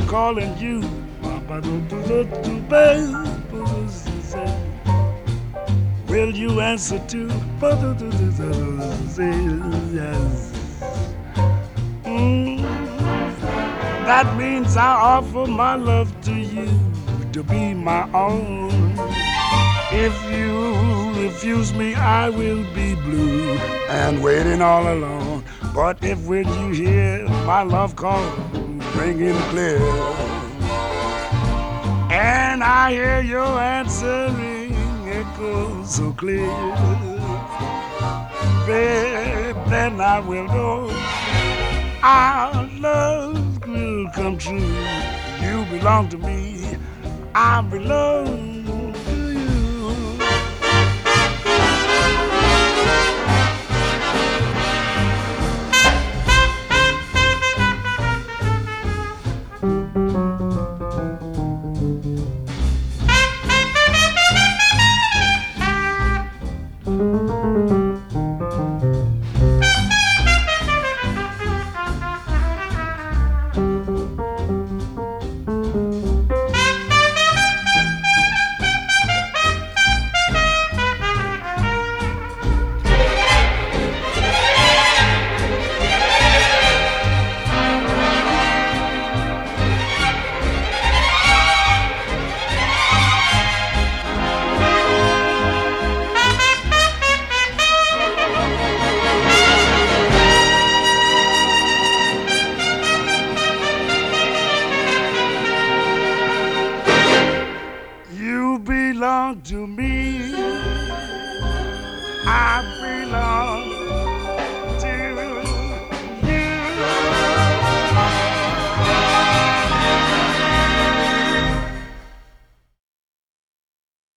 I'm calling you. Will you answer to? Yes. Mm, that means I offer my love to you to be my own. If you refuse me, I will be blue and waiting all alone. But if when you hear my love call ringing clear, and I hear your answering echo so clear, then I will know our love will come true. You belong to me, I belong